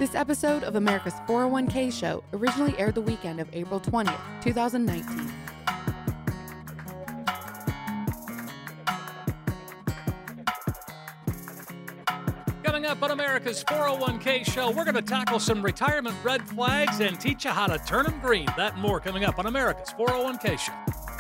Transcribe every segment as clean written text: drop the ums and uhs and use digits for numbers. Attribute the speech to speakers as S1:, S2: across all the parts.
S1: This episode of America's 401k Show originally aired the weekend of April 20th, 2019.
S2: Coming up on America's 401k Show, we're going to tackle some retirement red flags and teach you how to turn them green. That and more coming up on America's 401k Show.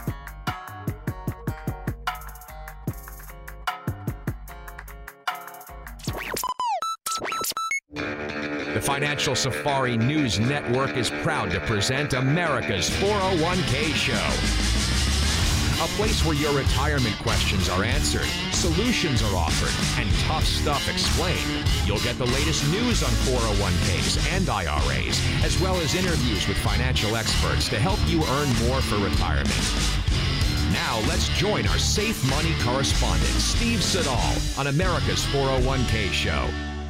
S3: The Financial Safari News Network is proud to present America's 401k Show. A place where your retirement questions are answered, solutions are offered, and tough stuff explained. You'll get the latest news on 401ks and IRAs, as well as interviews with financial experts to help you earn more for retirement. Now let's join our Safe Money correspondent, Steve Siddall, on America's 401k Show.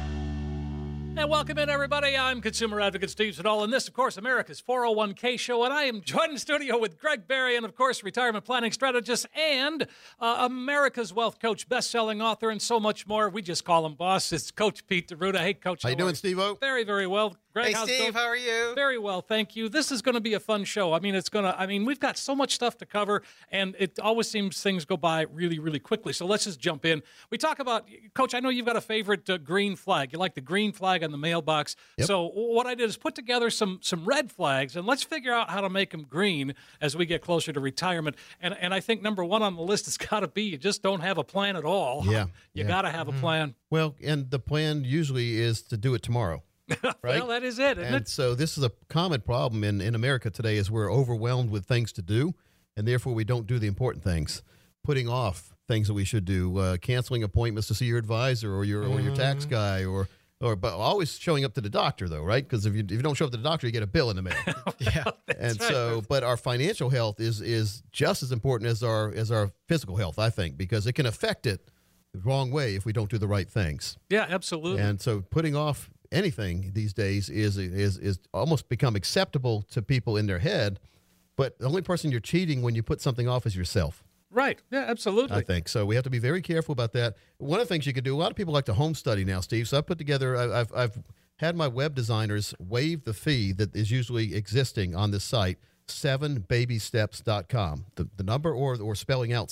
S2: And welcome in, everybody. I'm consumer advocate Steve Siddall, and this, of course, America's 401k Show. And I am joined in studio with Greg Barry, and, of course, retirement planning strategist and America's Wealth Coach, best-selling author, and so much more. We just call him boss. It's Coach Pete D'Arruda. Hey, Coach.
S4: How you doing, Steve-O?
S2: Very, very well. Greg,
S5: hey, Steve, how are you?
S2: Very well, thank you. This is going to be a fun show. We've got so much stuff to cover, and it always seems things go by really, really quickly. So let's just jump in. We talk about, Coach, I know you've got a favorite green flag. You like the green flag on the mailbox.
S4: Yep.
S2: So what I did is put together some red flags, and let's figure out how to make them green as we get closer to retirement. And I think number one on the list has got to be you just don't have a plan at all.
S4: Yeah.
S2: You got to have a plan.
S4: Well, and the plan usually is to do it tomorrow. Right?
S2: Well, that is it, isn't it?
S4: So this is a common problem in America today is we're overwhelmed with things to do, and therefore we don't do the important things, putting off things that we should do, canceling appointments to see your advisor or your tax guy but always showing up to the doctor, though, right? Because if you don't show up to the doctor, you get a bill in the mail.
S5: Yeah.
S4: And so, but our financial health is just as important as our physical health, I think, because it can affect it the wrong way if we don't do the right things.
S2: Yeah, absolutely.
S4: And so putting off anything these days is almost become acceptable to people in their head, but the only person you're cheating when you put something off is yourself.
S2: Right. Yeah, absolutely.
S4: I think so. We have to be very careful about that. One of the things you could do, a lot of people like to home study now, Steve. So I put together, I've had my web designers waive the fee that is usually existing on this site, 7babysteps.com. The number or spelling out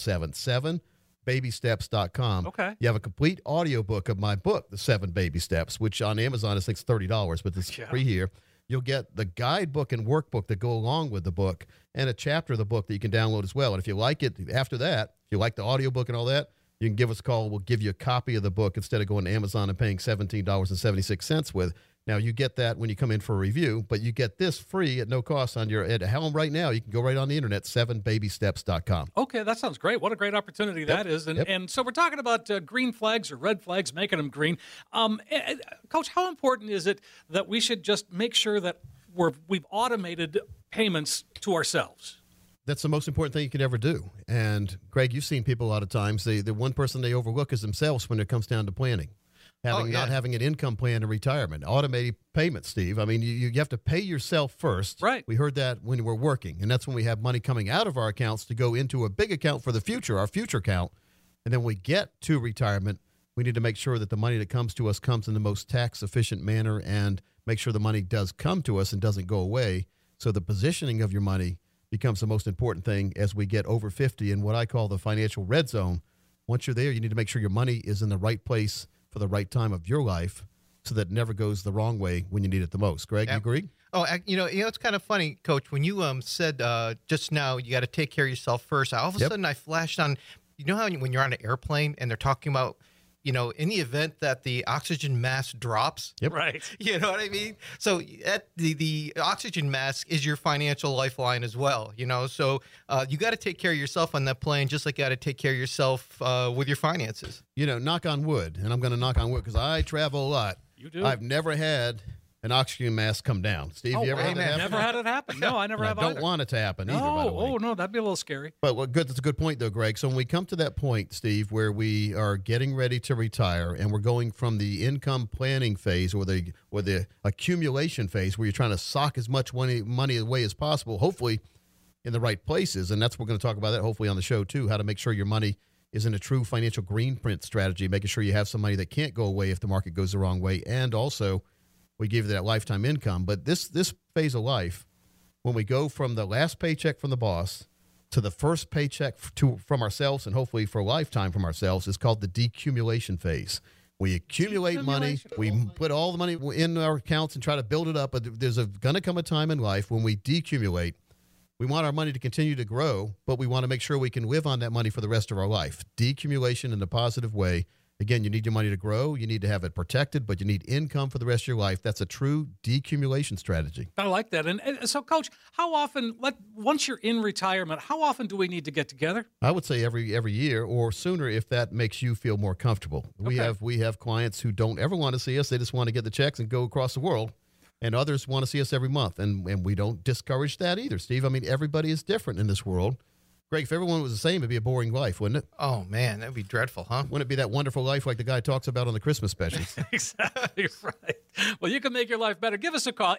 S4: 7babysteps.com.
S2: Okay.
S4: You have a complete audiobook of my book, The 7 Baby Steps, which on Amazon is, I think, $30, but it's free here. You'll get the guidebook and workbook that go along with the book and a chapter of the book that you can download as well. And if you like it, after that, if you like the audiobook and all that, you can give us a call. We'll give you a copy of the book instead of going to Amazon and paying $17.76 with. Now, you get that when you come in for a review, but you get this free at no cost at home right now. You can go right on the internet, 7babysteps.com.
S2: Okay, that sounds great. What a great opportunity that is. And so we're talking about green flags or red flags, making them green. Coach, how important is it that we should just make sure that we've automated payments to ourselves?
S4: That's the most important thing you could ever do. And, Greg, you've seen people a lot of times. The one person they overlook is themselves when it comes down to planning. Not having an income plan in retirement, automated payments, Steve. I mean, you have to pay yourself first.
S2: Right.
S4: We heard that when we're working, and that's when we have money coming out of our accounts to go into a big account for the future, our future account. And then when we get to retirement, we need to make sure that the money that comes to us comes in the most tax-efficient manner and make sure the money does come to us and doesn't go away. So the positioning of your money becomes the most important thing as we get over 50 in what I call the financial red zone. Once you're there, you need to make sure your money is in the right place for the right time of your life so that it never goes the wrong way when you need it the most. Greg, you agree?
S5: Oh, it's kind of funny, Coach, when you said just now you got to take care of yourself first. All of a sudden I flashed on, you know how when you're on an airplane and they're talking about, in the event that the oxygen mask drops.
S4: Yep.
S2: Right.
S5: You know what I mean? So the oxygen mask is your financial lifeline as well, So you got to take care of yourself on that plane, just like you got to take care of yourself with your finances.
S4: Knock on wood, and I'm going to knock on wood because I travel a lot.
S2: You do?
S4: I've never had an oxygen mask come down. Steve, you ever had that happen?
S2: Never had it happen. No, I never have
S4: I
S2: either.
S4: don't want it to happen either, by the way.
S2: Oh, no, that'd be a little scary.
S4: But that's a good point, though, Greg. So when we come to that point, Steve, where we are getting ready to retire and we're going from the income planning phase or the accumulation phase where you're trying to sock as much money away as possible, hopefully in the right places, and that's what we're going to talk about that hopefully on the show, too, how to make sure your money is in a true financial green print strategy, making sure you have some money that can't go away if the market goes the wrong way, and also we give you that lifetime income. But this phase of life, when we go from the last paycheck from the boss to the first paycheck from ourselves, and hopefully for a lifetime from ourselves, is called the decumulation phase. We accumulate money. We put all the money in our accounts and try to build it up. But there's going to come a time in life when we decumulate. We want our money to continue to grow, but we want to make sure we can live on that money for the rest of our life. Decumulation in a positive way. Again, you need your money to grow. You need to have it protected, but you need income for the rest of your life. That's a true decumulation strategy.
S2: I like that. And so, Coach, how often, once you're in retirement, how often do we need to get together?
S4: I would say every year or sooner if that makes you feel more comfortable.
S2: Okay.
S4: We have clients who don't ever want to see us. They just want to get the checks and go across the world. And others want to see us every month. And we don't discourage that either, Steve. I mean, everybody is different in this world. Greg, if everyone was the same, it'd be a boring life, wouldn't it?
S5: Oh, man, that'd be dreadful, huh?
S4: Wouldn't it be that wonderful life like the guy talks about on the Christmas specials?
S2: Exactly right. Well, you can make your life better. Give us a call.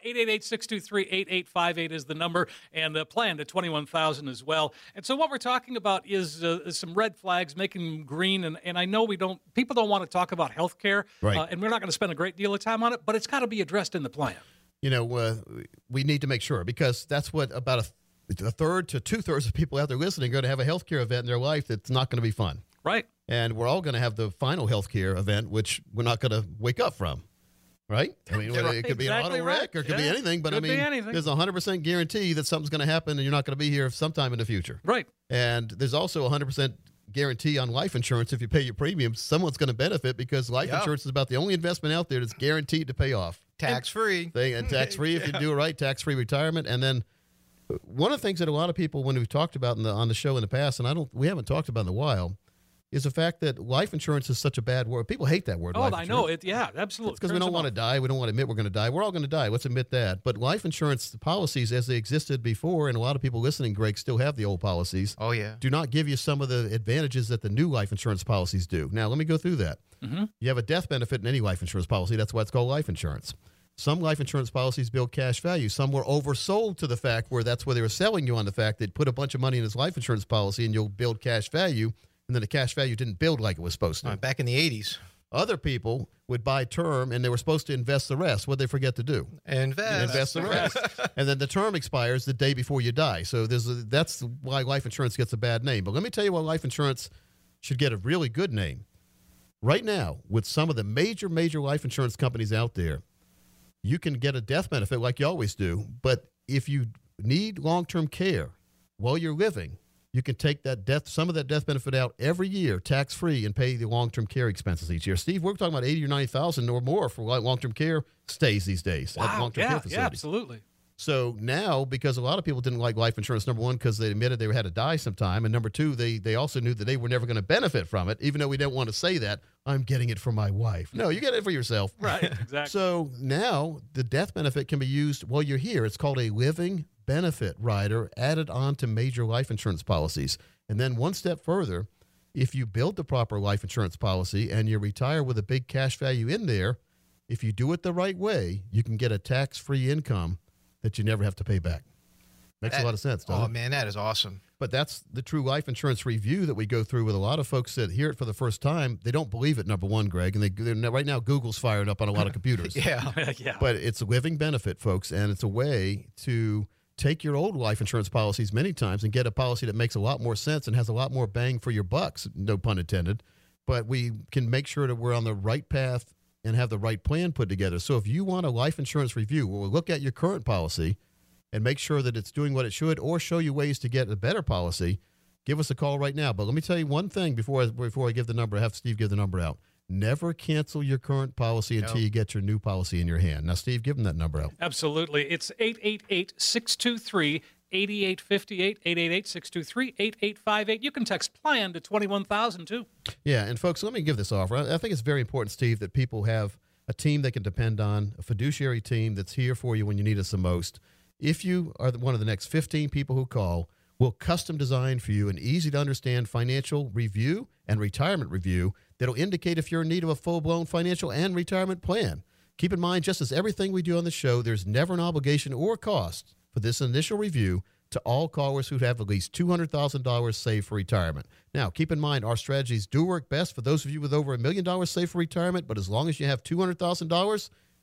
S2: 888-623-8858 is the number, and plan to 21,000 as well. And so what we're talking about is some red flags, making them green. And I know people don't want to talk about health care,
S4: right.
S2: And we're not going to spend a great deal of time on it, but it's got to be addressed in the plan.
S4: You know, we need to make sure, because that's what about a third to two-thirds of people out there listening are going to have a healthcare event in their life that's not going to be fun.
S2: Right.
S4: And we're all going to have the final healthcare event, which we're not going to wake up from. Right? I mean, it could be
S2: exactly
S4: an auto wreck or it could be anything, but
S2: could
S4: I mean,
S2: anything.
S4: There's a 100% guarantee that something's going to happen and you're not going to be here sometime in the future.
S2: Right.
S4: And there's also a 100% guarantee on life insurance. If you pay your premiums, someone's going to benefit, because life insurance is about the only investment out there that's guaranteed to pay off.
S5: Tax-free.
S4: And tax-free if you do it right, tax-free retirement. And then one of the things that a lot of people, when we've talked about on the show in the past, and we haven't talked about in a while, is the fact that life insurance is such a bad word. People hate that word.
S2: Oh,
S4: life
S2: I
S4: insurance.
S2: know it. Yeah, absolutely.
S4: Because we don't want to die. We don't want to admit we're going to die. We're all going to die. Let's admit that. But life insurance policies, as they existed before, and a lot of people listening, Greg, still have the old policies.
S5: Oh, yeah.
S4: Do not give you some of the advantages that the new life insurance policies do. Now, let me go through that.
S2: Mm-hmm.
S4: You have a death benefit in any life insurance policy. That's why it's called life insurance. Some life insurance policies build cash value. Some were oversold to the fact where that's where they were selling you on the fact they'd put a bunch of money in this life insurance policy and you'll build cash value, and then the cash value didn't build like it was supposed to.
S5: Back in the 80s.
S4: Other people would buy term, and they were supposed to invest the rest. What'd they forget to do? Invest the rest. And then the term expires the day before you die. So that's why life insurance gets a bad name. But let me tell you why life insurance should get a really good name. Right now, with some of the major life insurance companies out there, you can get a death benefit like you always do, but if you need long-term care while you're living, you can take some of that death benefit out every year, tax-free, and pay the long-term care expenses each year. Steve, we're talking about $80,000 or $90,000 or more for long-term care stays these days at long-term care facilities.
S2: Yeah, absolutely.
S4: So now, because a lot of people didn't like life insurance, number one, because they admitted they had to die sometime, and number two, they also knew that they were never going to benefit from it, even though we didn't want to say that. I'm getting it for my wife. No, you get it for yourself.
S2: Right, exactly.
S4: So now the death benefit can be used while you're here. It's called a living benefit rider added on to major life insurance policies. And then one step further, if you build the proper life insurance policy and you retire with a big cash value in there, if you do it the right way, you can get a tax-free income that you never have to pay back. Makes a lot of sense, doesn't it?
S5: Oh, man, that is awesome.
S4: But that's the true life insurance review that we go through with a lot of folks that hear it for the first time. They don't believe it, number one, Greg. And right now, Google's fired up on a lot of computers.
S5: Yeah.
S4: But it's a living benefit, folks, and it's a way to take your old life insurance policies many times and get a policy that makes a lot more sense and has a lot more bang for your bucks, no pun intended. But we can make sure that we're on the right path and have the right plan put together. So if you want a life insurance review, we'll look at your current policy and make sure that it's doing what it should, or show you ways to get a better policy. Give us a call right now. But let me tell you one thing before I give the number. I have Steve give the number out. Never cancel your current policy until you get your new policy in your hand. Now, Steve, give them that number out.
S2: Absolutely. It's 888-623-8858, 888-623-8858. You can text PLAN to 21,000 too.
S4: Yeah, and folks, let me give this offer. I think it's very important, Steve, that people have a team they can depend on, a fiduciary team that's here for you when you need us the most. If you are one of the next 15 people who call, we'll custom design for you an easy-to-understand financial review and retirement review that'll indicate if you're in need of a full-blown financial and retirement plan. Keep in mind, just as everything we do on the show, there's never an obligation or cost for this initial review to all callers who have at least $200,000 saved for retirement. Now, keep in mind, our strategies do work best for those of you with over $1 million saved for retirement, but as long as you have $200,000,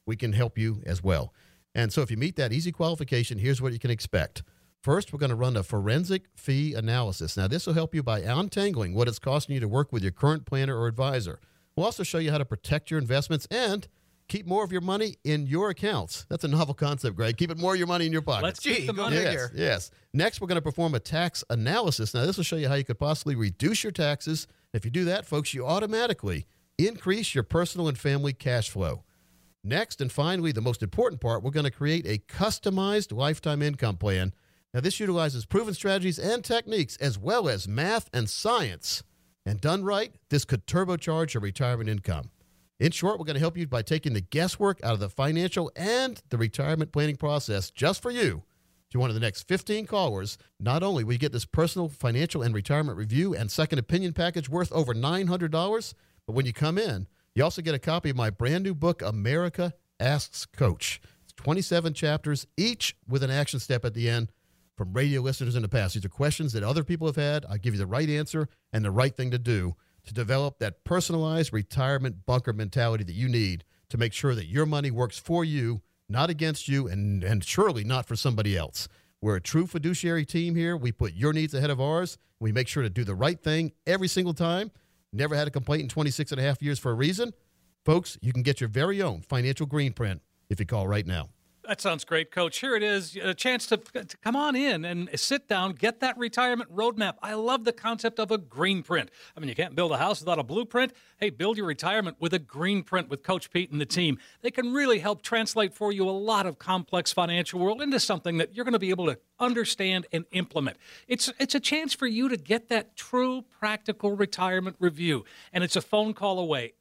S4: we can help you as well. And so if you meet that easy qualification, here's what you can expect. First, we're going to run a forensic fee analysis. Now, this will help you by untangling what it's costing you to work with your current planner or advisor. We'll also show you how to protect your investments and keep more of your money in your accounts. That's a novel concept, Greg. Keep more of your money in your pocket.
S2: Let's keep the money here.
S4: Yes. Next, we're going to perform a tax analysis. Now, this will show you how you could possibly reduce your taxes. If you do that, folks, you automatically increase your personal and family cash flow. Next, and finally, the most important part, we're going to create a customized lifetime income plan. Now, this utilizes proven strategies and techniques as well as math and science. And done right, this could turbocharge your retirement income. In short, we're going to help you by taking the guesswork out of the financial and the retirement planning process just for you. If you're one of the next 15 callers, not only will you get this personal financial and retirement review and second opinion package worth over $900, but when you come in, you also get a copy of my brand new book, America Asks Coach. It's 27 chapters, each with an action step at the end from radio listeners in the past. These are questions that other people have had. I'll give you the right answer and the right thing to do to develop that personalized retirement bunker mentality that you need to make sure that your money works for you, not against you, and surely not for somebody else. We're a true fiduciary team here. We put your needs ahead of ours. We make sure to do the right thing every single time. Never had a complaint in 26 and a half years for a reason. Folks, you can get your very own financial green print if you call right now.
S2: That sounds great, Coach. Here it is, a chance to come on in and sit down, get that retirement roadmap. I love the concept of a green print. I mean, you can't build a house without a blueprint. Hey, build your retirement with a green print with Coach Pete and the team. They can really help translate for you a lot of complex financial world into something that you're going to be able to understand and implement. It's a chance for you to get that true practical retirement review. And it's a phone call away,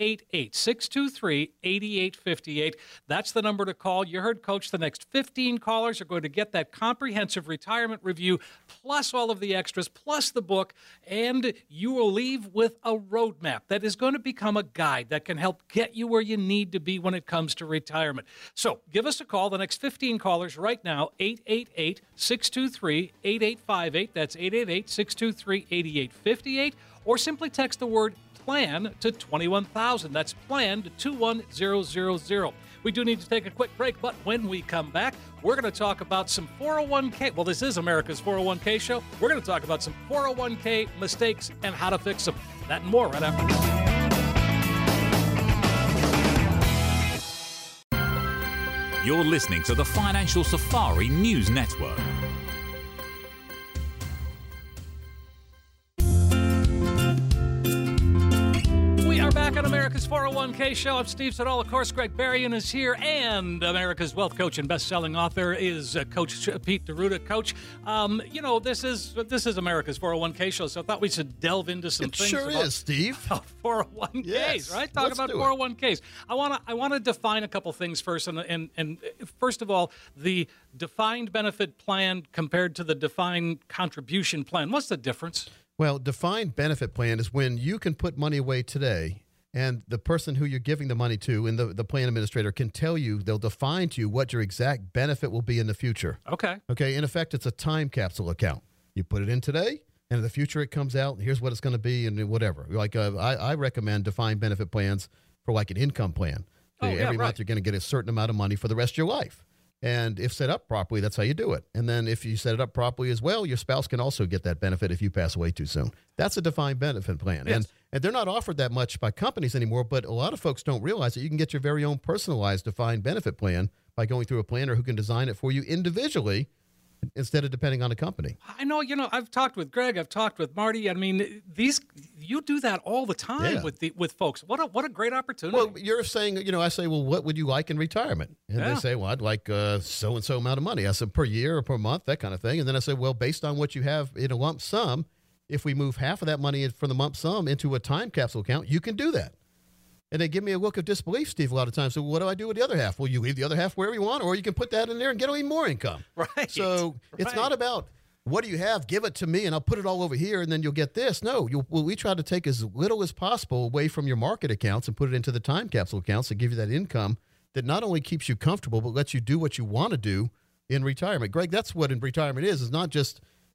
S2: 888-623-8858. That's the number to call. You heard Coach, the next 15 callers are going to get that comprehensive retirement review, plus all of the extras, plus the book, and you will leave with a roadmap that is going to become a guide that can help get you where you need to be when it comes to retirement. So give us a call, the next 15 callers right now, 888-623-8858. That's 888-623-8858. Or simply text the word PLAN to 21,000. That's PLAN to 21000. We do need to take a quick break, but when we come back, we're going to talk about some 401k. Well, this is America's 401k show. We're going to talk about some 401k mistakes and how to fix them. That and more right after this.
S6: You're listening to the Financial Safari News Network.
S2: Back on America's 401k show. I'm Steve Siddall. Of course, Greg Berrien is here, and America's wealth coach and best-selling author is Coach Pete D'Arruda. Coach, this is America's 401k show, so I thought we should delve into some things.
S4: It sure is, Steve.
S2: 401ks,
S4: yes.
S2: Right? Talk about 401ks. I want to define a couple things first, and first of all, the defined benefit plan compared to the defined contribution plan. What's the difference?
S4: Well, defined benefit plan is when you can put money away today and the person who you're giving the money to and the plan administrator can tell you, they'll define to you what your exact benefit will be in the future.
S2: Okay.
S4: In effect, it's a time capsule account. You put it in today, and in the future it comes out, and here's what it's going to be and whatever. Like I recommend defined benefit plans for like an income plan. Every month you're going to get a certain amount of money for the rest of your life. And if set up properly, that's how you do it. And then if you set it up properly as well, your spouse can also get that benefit if you pass away too soon. That's a defined benefit plan.
S2: Yes.
S4: And they're not offered that much by companies anymore, but a lot of folks don't realize that you can get your very own personalized defined benefit plan by going through a planner who can design it for you individually instead of depending on a company.
S2: I know, I've talked with Greg, I've talked with Marty. I mean, you do that all the time with folks. What a great opportunity.
S4: Well, you're saying, I say, well, what would you like in retirement? And they say, well, I'd like so-and-so amount of money. I said, per year or per month, that kind of thing. And then I said, well, based on what you have in a lump sum, if we move half of that money from the lump sum into a time capsule account, you can do that. And they give me a look of disbelief, Steve, a lot of times. So what do I do with the other half? Well, you leave the other half wherever you want, or you can put that in there and get even more income.
S2: Right.
S4: So it's not about what do you have, give it to me, and I'll put it all over here, and then you'll get this. No, we try to take as little as possible away from your market accounts and put it into the time capsule accounts to give you that income that not only keeps you comfortable, but lets you do what you want to do in retirement. Greg, that's what in retirement is not just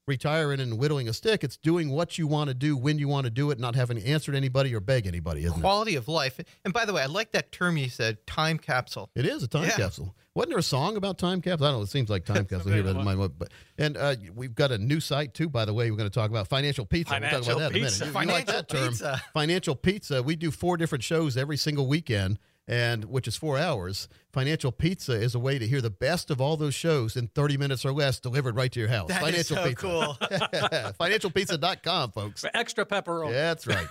S4: retiring and whittling a stick. It's doing what you want to do when you want to do it, not having to answer to anybody or beg anybody, isn't it?
S5: Quality of life. And by the way, I like that term you said, time capsule.
S4: It is a time capsule. Wasn't there a song about time capsule? I don't know. It seems like time capsule here. And we've got a new site, too, by the way. We're going to talk about Financial Pizza. We'll talk about that in a minute. You like that term? Pizza. Financial Pizza. We do 4 different shows every single weekend, which is 4 hours. Financial Pizza is a way to hear the best of all those shows in 30 minutes or less delivered right to your house.
S5: That
S4: Financial
S5: is so
S4: Pizza.
S5: Cool.
S4: Financialpizza.com, folks.
S2: For extra pepperoni.
S4: Yeah, that's right.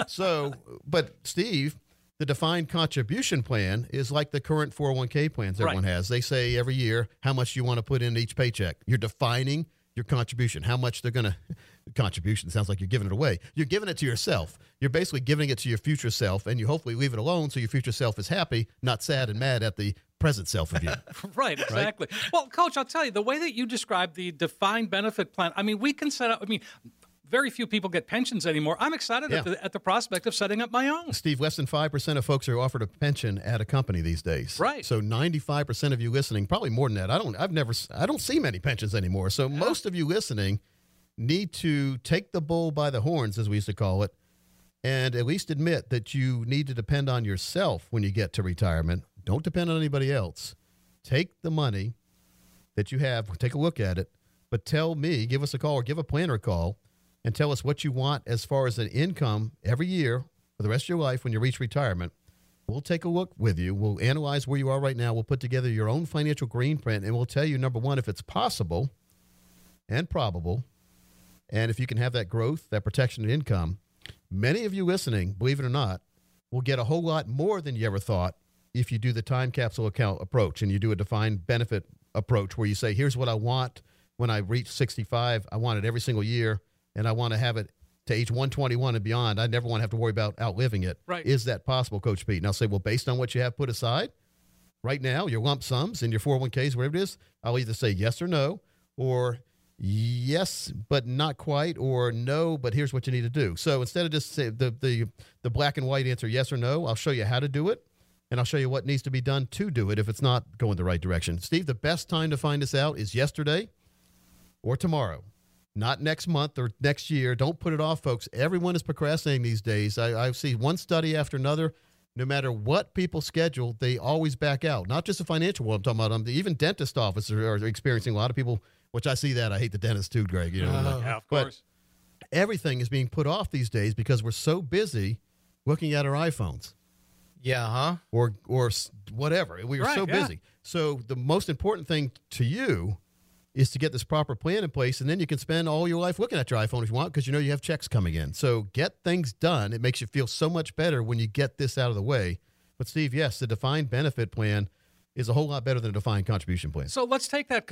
S4: But Steve, the defined contribution plan is like the current 401k plans everyone has. They say every year how much you want to put in each paycheck. You're defining your contribution, how much they're going to contribution sounds like you're giving it away. You're giving it to yourself. You're basically giving it to your future self, and you hopefully leave it alone so your future self is happy, not sad and mad at the present self of you.
S2: Right, exactly. Right? Well, Coach, I'll tell you, the way that you describe the defined benefit plan, I mean, we can set up, very few people get pensions anymore. I'm excited at the prospect of setting up my own.
S4: Steve, less than 5% of folks are offered a pension at a company these days.
S2: Right.
S4: So 95% of you listening, probably more than that. I don't see many pensions anymore. So most of you listening need to take the bull by the horns, as we used to call it, and at least admit that you need to depend on yourself when you get to retirement. Don't depend on anybody else. Take the money that you have, take a look at it, but tell me, give us a call or give a planner a call, and tell us what you want as far as an income every year for the rest of your life when you reach retirement. We'll take a look with you. We'll analyze where you are right now. We'll put together your own financial green print, and we'll tell you, number one, if it's possible and probable, and if you can have that growth, that protection and income. Many of you listening, believe it or not, will get a whole lot more than you ever thought if you do the time capsule account approach and you do a defined benefit approach where you say, here's what I want when I reach 65. I want it every single year. And I want to have it to age 121 and beyond. I never want to have to worry about outliving it.
S2: Right.
S4: Is that possible, Coach Pete? And I'll say, well, based on what you have put aside right now, your lump sums and your 401ks, whatever it is, I'll either say yes or no, or yes, but not quite, or no, but here's what you need to do. So instead of just say the black and white answer, yes or no, I'll show you how to do it, and I'll show you what needs to be done to do it if it's not going the right direction. Steve, the best time to find this out is yesterday or tomorrow. Not next month or next year. Don't put it off, folks. Everyone is procrastinating these days. I see one study after another. No matter what people schedule, they always back out. Not just the financial world I'm talking about. Even dentist offices are experiencing a lot of people, which I see that. I hate the dentist too, Greg. You know,
S2: yeah, of course.
S4: But everything is being put off these days because we're so busy looking at our iPhones.
S5: Yeah, huh?
S4: Or whatever. We are so busy. So the most important thing to you is to get this proper plan in place, and then you can spend all your life looking at your iPhone if you want because you know you have checks coming in. So get things done. It makes you feel so much better when you get this out of the way. But, Steve, yes, the defined benefit plan is a whole lot better than a defined contribution plan.
S2: So let's take that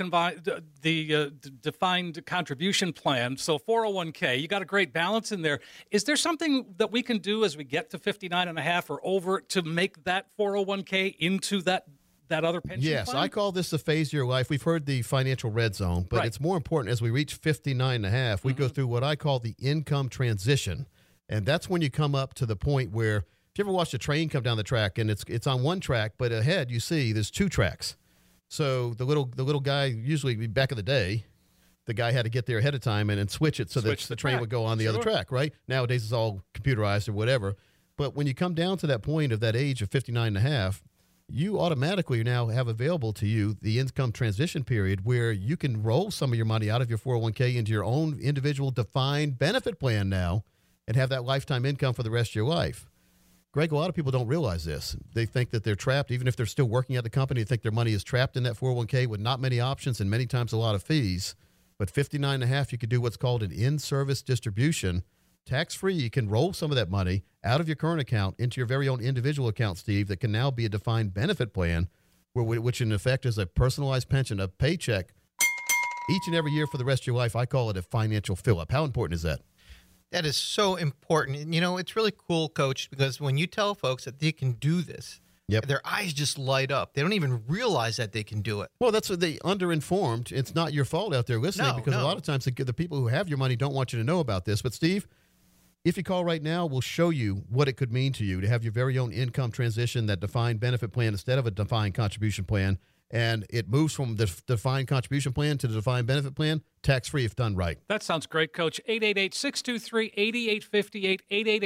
S2: defined contribution plan. So 401k, you got a great balance in there. Is there something that we can do as we get to 59 and a half or over to make that 401k into that other pension
S4: Yes,
S2: plan?
S4: I call this the phase of your life. We've heard the financial red zone, but it's more important as we reach 59 and a half, we go through what I call the income transition. And that's when you come up to the point where, if you ever watched a train come down the track and it's on one track, but ahead you see there's 2 tracks. So the little guy, usually back in the day, the guy had to get there ahead of time and switch it so that the train would go on the other track, right? Nowadays it's all computerized or whatever. But when you come down to that point of that age of 59 and a half, you automatically now have available to you the income transition period where you can roll some of your money out of your 401k into your own individual defined benefit plan now and have that lifetime income for the rest of your life. Greg, a lot of people don't realize this. They think that they're trapped, even if they're still working at the company, they think their money is trapped in that 401k with not many options and many times a lot of fees. But 59 and a half, you could do what's called an in-service distribution. Tax-free, you can roll some of that money out of your current account into your very own individual account, Steve, that can now be a defined benefit plan, which in effect is a personalized pension, a paycheck, each and every year for the rest of your life. I call it a financial fill-up. How important is that?
S5: That is so important. And, it's really cool, Coach, because when you tell folks that they can do this, their eyes just light up. They don't even realize that they can do it.
S4: Well, that's what they underinformed. It's not your fault out there listening because a lot of times the people who have your money don't want you to know about this. But, Steve, if you call right now, we'll show you what it could mean to you to have your very own income transition, that defined benefit plan instead of a defined contribution plan. And it moves from the defined contribution plan to the defined benefit plan, tax-free if done right.
S2: That sounds great, Coach. 888-623-8858,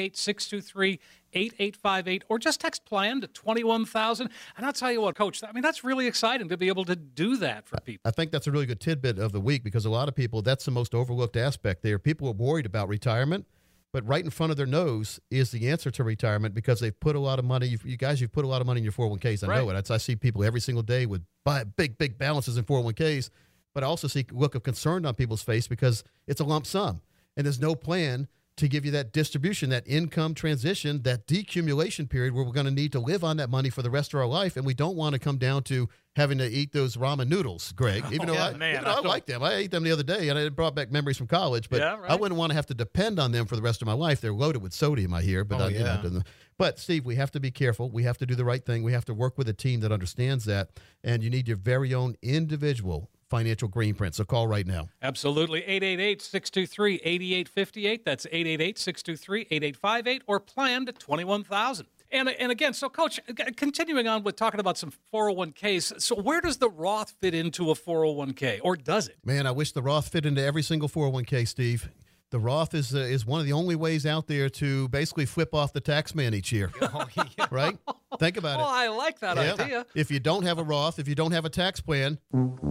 S2: 888-623-8858, or just text PLAN to 21,000. And I'll tell you what, Coach, I mean, that's really exciting to be able to do that for people.
S4: I think that's a really good tidbit of the week because a lot of people, that's the most overlooked aspect there. People are worried about retirement, but right in front of their nose is the answer to retirement because they've put a lot of money. You guys, you've put a lot of money in your 401ks. I know it. I see people every single day with big balances in 401ks, but I also see a look of concern on people's face because it's a lump sum, and there's no plan to give you that distribution, that income transition, that decumulation period where we're going to need to live on that money for the rest of our life, and we don't want to come down to having to eat those ramen noodles, Greg. Even though I like them. I ate them the other day, and it brought back memories from college, but I wouldn't want to have to depend on them for the rest of my life. They're loaded with sodium, I hear. But, but, Steve, we have to be careful. We have to do the right thing. We have to work with a team that understands that, and you need your very own individual financial green print. So call right now.
S2: Absolutely. 888-623-8858. That's 888-623-8858 or plan to 21,000. And again, so Coach, continuing on with talking about some 401ks, so where does the Roth fit into a 401k, or does it?
S4: Man, I wish the Roth fit into every single 401k, Steve. The Roth is one of the only ways out there to basically flip off the tax man each year. Right? Think about it.
S2: Oh, I like that idea.
S4: If you don't have a Roth, if you don't have a tax plan,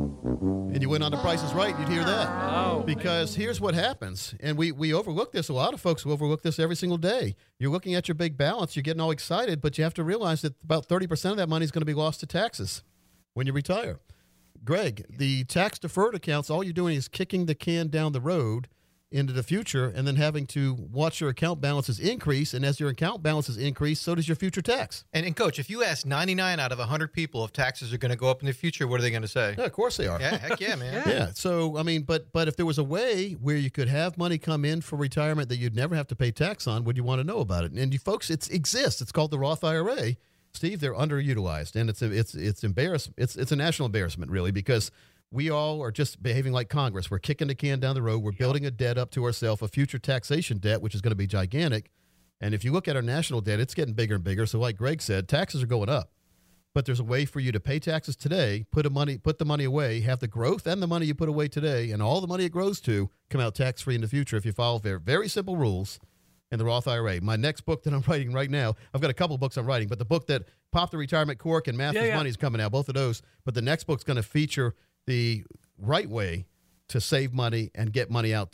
S4: and you went on The Price is Right, you'd hear that.
S2: Oh,
S4: because here's what happens, and we overlook this. A lot of folks will overlook this every single day. You're looking at your big balance, you're getting all excited, but you have to realize that about 30% of that money is going to be lost to taxes when you retire. Greg, the tax-deferred accounts, all you're doing is kicking the can down the road into the future and then having to watch your account balances increase. And as your account balances increase, so does your future tax.
S5: And Coach, if you ask 99 out of 100 people if taxes are going to go up in the future, what are they going to say?
S4: Yeah, of course they are.
S5: Yeah, heck yeah, man.
S4: Yeah. So, I mean, but if there was a way where you could have money come in for retirement that you'd never have to pay tax on, would you want to know about it? And you folks, it exists. It's called the Roth IRA. Steve, they're underutilized, and it's embarrassing. It's a national embarrassment, really, because we all are just behaving like Congress. We're kicking the can down the road. We're building a debt up to ourselves, a future taxation debt, which is going to be gigantic. And if you look at our national debt, it's getting bigger and bigger. So like Greg said, taxes are going up. But there's a way for you to pay taxes today, put the money away, have the growth and the money you put away today, and all the money it grows to come out tax-free in the future if you follow very, very simple rules in the Roth IRA. My next book that I'm writing right now, I've got a couple of books I'm writing, but the book that Pop the Retirement Cork and Math is Money is coming out, both of those. But the next book's going to feature the right way to save money and get money out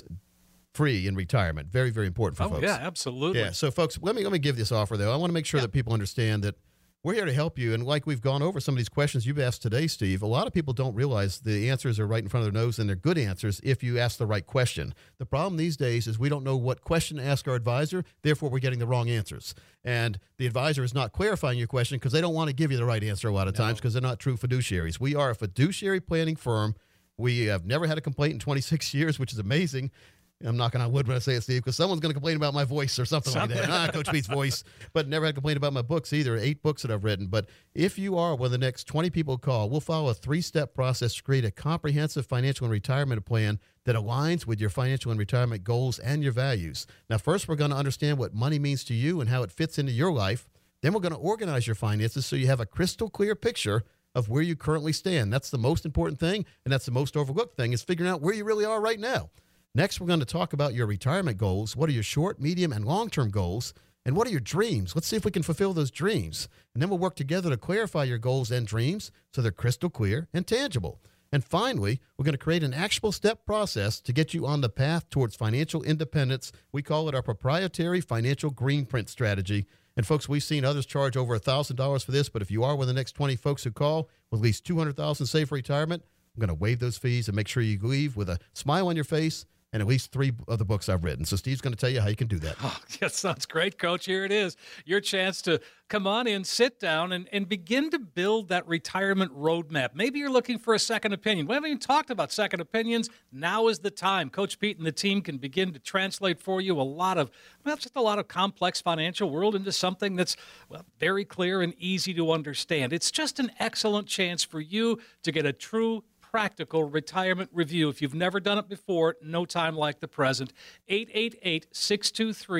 S4: tax-free in retirement. Very, very important for folks.
S2: Yeah, absolutely.
S4: Yeah, so folks, let me give this offer, though. I want to make sure that people understand that we're here to help you. And like we've gone over some of these questions you've asked today, Steve, a lot of people don't realize the answers are right in front of their nose, and they're good answers if you ask the right question. The problem these days is we don't know what question to ask our advisor, therefore we're getting the wrong answers. And the advisor is not clarifying your question because they don't want to give you the right answer a lot of times because they're not true fiduciaries. We are a fiduciary planning firm. We have never had a complaint in 26 years, which is amazing. I'm knocking on wood when I say it, Steve, because someone's going to complain about my voice or something like that. Coach Pete's voice. But never had a complaint about my books either, 8 books that I've written. But if you are one of the next 20 people call, we'll follow a 3-step process to create a comprehensive financial and retirement plan that aligns with your financial and retirement goals and your values. Now, first, we're going to understand what money means to you and how it fits into your life. Then we're going to organize your finances so you have a crystal clear picture of where you currently stand. That's the most important thing, and that's the most overlooked thing, is figuring out where you really are right now. Next, we're going to talk about your retirement goals. What are your short, medium, and long-term goals? And what are your dreams? Let's see if we can fulfill those dreams. And then we'll work together to clarify your goals and dreams so they're crystal clear and tangible. And finally, we're going to create an actionable step process to get you on the path towards financial independence. We call it our proprietary financial green print strategy. And folks, we've seen others charge over $1,000 for this, but if you are one of the next 20 folks who call with at least $200,000 saved for retirement, I'm going to waive those fees and make sure you leave with a smile on your face and at least 3 of the books I've written. So Steve's going to tell you how you can do that.
S2: Oh, that sounds great, Coach. Here it is. Your chance to come on in, sit down, and begin to build that retirement roadmap. Maybe you're looking for a second opinion. We haven't even talked about second opinions. Now is the time. Coach Pete and the team can begin to translate for you just a lot of complex financial world into something that's very clear and easy to understand. It's just an excellent chance for you to get a true practical retirement review. If you've never done it before, no time like the present. 888-623-8858.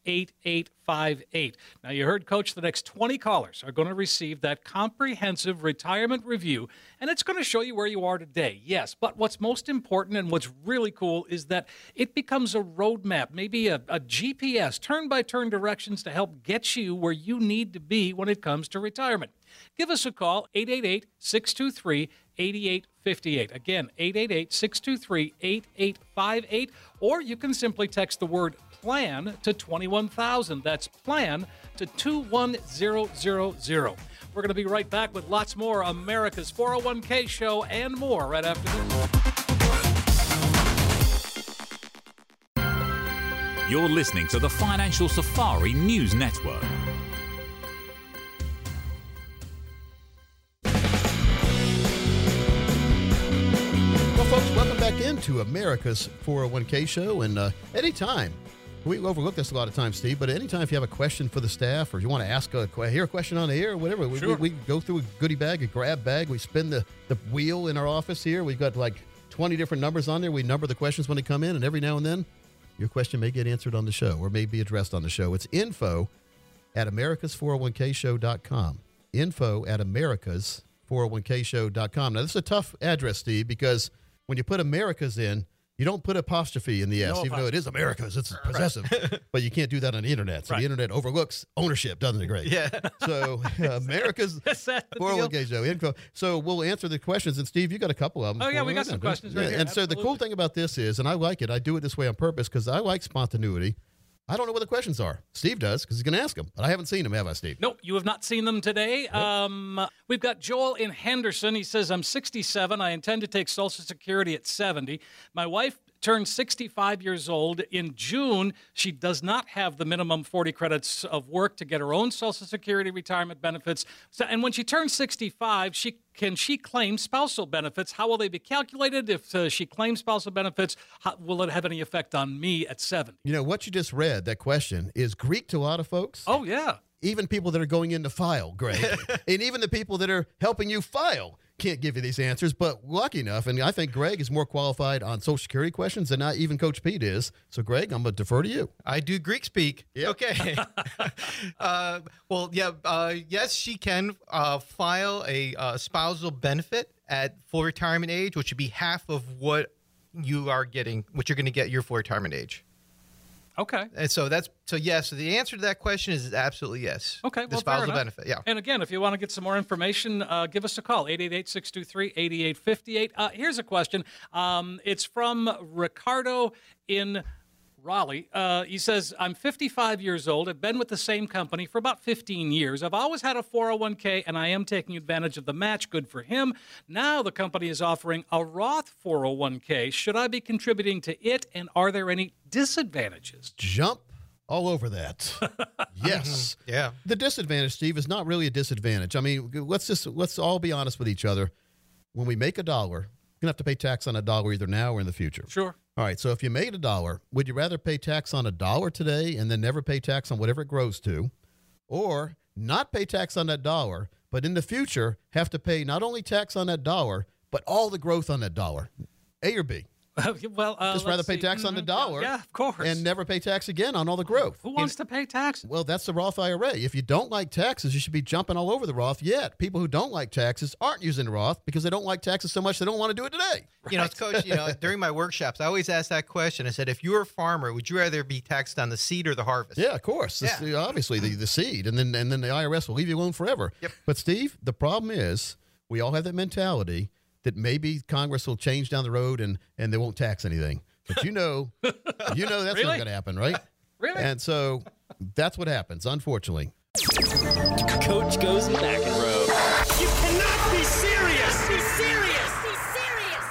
S2: 8858. Now, you heard, Coach, the next 20 callers are going to receive that comprehensive retirement review, and it's going to show you where you are today. Yes, but what's most important and what's really cool is that it becomes a roadmap, maybe a GPS, turn-by-turn directions to help get you where you need to be when it comes to retirement. Give us a call, 888-623-8858. Again, 888-623-8858. Or you can simply text the word PLAN to 21,000. That's PLAN to 21000. We're going to be right back with lots more America's 401k show and more right after this.
S6: You're listening to the Financial Safari News Network.
S4: Folks, welcome back into America's 401k show. And anytime, we overlook this a lot of times, Steve, but anytime if you have a question for the staff or you want to ask hear a question on the air or whatever,
S2: Sure.
S4: we go through a goodie bag, a grab bag. We spin the wheel in our office here. We've got like 20 different numbers on there. We number the questions when they come in, and every now and then your question may get answered on the show or may be addressed on the show. It's info@americas401kshow.com. Info@americas401kshow.com. Now, this is a tough address, Steve, because when you put Americas in, you don't put apostrophe in the S, even though it is Americas. It's possessive. But you can't do that on the internet. So the internet overlooks ownership, doesn't it, Greg?
S5: Yeah.
S4: So America's 401k show info. So we'll answer the questions. And Steve, you got a couple of them.
S2: Oh, yeah, we got some questions right here.
S4: And so the cool thing about this is, and I like it, I do it this way on purpose because I like spontaneity. I don't know what the questions are. Steve does because he's going to ask them. But I haven't seen them, have I, Steve?
S2: Nope, you have not seen them today. We've got Joel in Henderson. He says, I'm 67. I intend to take Social Security at 70. My wife turned 65 years old in June. She does not have the minimum 40 credits of work to get her own Social Security retirement benefits. So, and when she turns 65, can she claim spousal benefits? How will they be calculated? If she claims spousal benefits, will it have any effect on me at 70?
S4: You know, what you just read, that question, is Greek to a lot of folks.
S2: Oh, yeah.
S4: Even people that are going in to file, Greg, and even the people that are helping you file can't give you these answers. But lucky enough, and I think Greg is more qualified on Social Security questions than even Coach Pete is. So, Greg, I'm going to defer to you.
S5: I do Greek speak.
S4: Yep.
S5: Okay. Yes, she can file a spousal benefit at full retirement age, which would be half of what you are getting, what you're going to get your full retirement age.
S2: Okay.
S5: And so yes. So the answer to that question is absolutely yes.
S2: Okay.
S5: The spousal benefit. Yeah.
S2: And again, if you want to get some more information, give us a call, 888-623-8858. Here's a question. It's from Ricardo in Raleigh. He says, I'm 55 years old. I've been with the same company for about 15 years. I've always had a 401k, and I am taking advantage of the match. Good for him. Now the company is offering a Roth 401k. Should I be contributing to it, and are there any disadvantages?
S4: Jump all over that. Yes.
S5: Yeah.
S4: The disadvantage, Steve, is not really a disadvantage. I mean, let's all be honest with each other. When we make $1, you're going to have to pay tax on $1 either now or in the future.
S2: Sure.
S4: All right, so if you made $1, would you rather pay tax on $1 today and then never pay tax on whatever it grows to, or not pay tax on that $1, but in the future have to pay not only tax on that $1, but all the growth on that $1? A or B?
S2: Well,
S4: just rather pay tax on the $1,
S2: yeah, of course,
S4: and never pay tax again on all the growth.
S2: Who wants to pay taxes?
S4: Well, that's the Roth IRA. If you don't like taxes, you should be jumping all over the Roth. Yet people who don't like taxes aren't using the Roth because they don't like taxes so much they don't want to do it today.
S5: You know, Coach, during my workshops, I always ask that question. I said, if you were a farmer, would you rather be taxed on the seed or the harvest?
S4: Yeah, of course.
S5: Yeah.
S4: Obviously, the seed, and then the IRS will leave you alone forever.
S5: Yep.
S4: But Steve, the problem is we all have that mentality that maybe Congress will change down the road and they won't tax anything. But that's
S2: Really?
S4: not going to happen, right?
S2: Really?
S4: And so that's what happens, unfortunately.
S7: Coach goes McEnroe.
S8: You cannot be serious! Be serious! Be serious!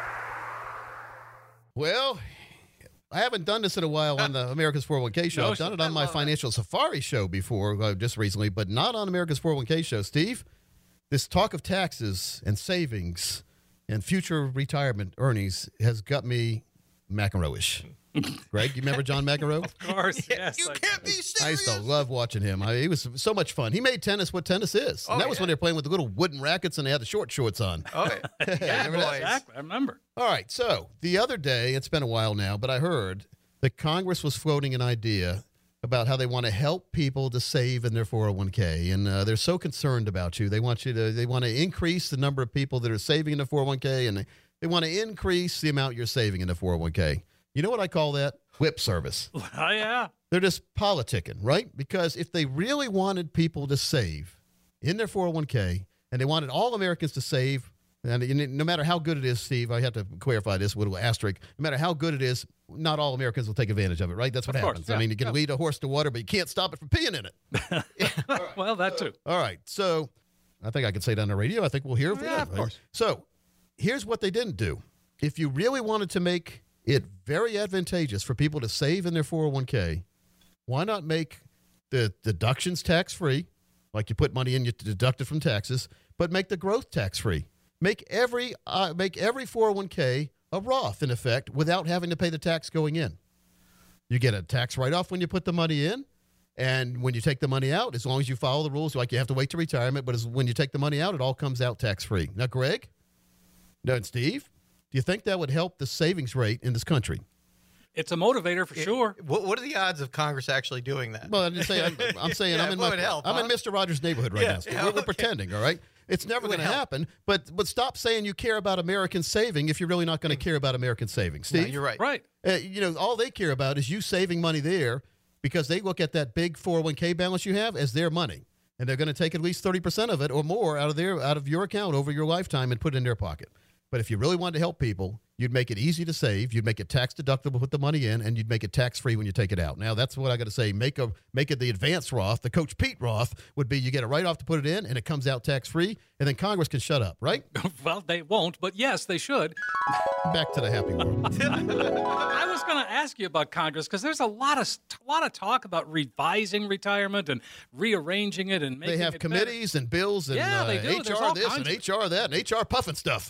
S4: Well, I haven't done this in a while on the America's 401k show.
S2: No,
S4: I've done it on my Financial Safari show before, just recently, but not on America's 401k show. Steve, this talk of taxes and savings and future retirement earnings has got me McEnroe-ish. Greg, you remember John McEnroe?
S2: Of course, yes.
S5: You can't be serious.
S4: I used to love watching him. He was so much fun. He made tennis what tennis is. And that was when they were playing with the little wooden rackets and they had the short shorts on.
S5: Oh, yeah.
S4: Remember that?
S2: Exactly, I remember.
S4: All right, so the other day, it's been a while now, but I heard that Congress was floating an idea about how they want to help people to save in their 401k, and they're so concerned about you. They want to increase the number of people that are saving in the 401k, and they want to increase the amount you're saving in the 401k. You know what I call that? Whip service.
S2: Oh, yeah.
S4: They're just politicking, right? Because if they really wanted people to save in their 401k, and they wanted all Americans to save, and no matter how good it is, Steve, I have to clarify this with an asterisk, no matter how good it is, not all Americans will take advantage of it, right? That's what happens.
S2: Yeah,
S4: I mean, you can lead a horse to water, but you can't stop it from peeing in it.
S2: Well, that too.
S4: All right. So I think I can say that on the radio. I think we'll hear it.
S2: Yeah, of course.
S4: So here's what they didn't do. If you really wanted to make it very advantageous for people to save in their 401k, why not make the deductions tax-free, like you put money in, you deduct it from taxes, but make the growth tax-free. Make every 401k a Roth, in effect, without having to pay the tax going in. You get a tax write-off when you put the money in, and when you take the money out, as long as you follow the rules, like you have to wait to retirement, but when you take the money out, it all comes out tax-free. Now, Greg, and Steve, do you think that would help the savings rate in this country?
S2: It's a motivator for sure.
S5: What are the odds of Congress actually doing that?
S4: Well, I'm saying
S5: Yeah,
S4: I'm in
S5: help,
S4: Mr. Rogers' neighborhood right now. Steve. We're pretending, all right? It's never going to happen, but stop saying you care about American saving if you're really not going to care about American saving. Steve?
S5: No, you're right.
S2: Right.
S4: All they care about is you saving money there because they look at that big 401k balance you have as their money, and they're going to take at least 30% of it or more out of your account over your lifetime and put it in their pocket. But if you really wanted to help people, you'd make it easy to save, you'd make it tax deductible, put the money in, and you'd make it tax free when you take it out. Now that's what I got to say. Make it the advanced Roth, the Coach Pete Roth would be you get a write off to put it in, and it comes out tax free, and then Congress can shut up, right?
S2: Well, they won't, but yes, they should.
S4: Back to the happy world.
S2: I was going to ask you about Congress because there's a lot of talk about revising retirement and rearranging it and making
S4: they have
S2: it
S4: committees
S2: better.
S4: and bills and
S2: Yeah, they do. There's
S4: HR
S2: all
S4: this and
S2: kinds
S4: HR that and HR puffing stuff.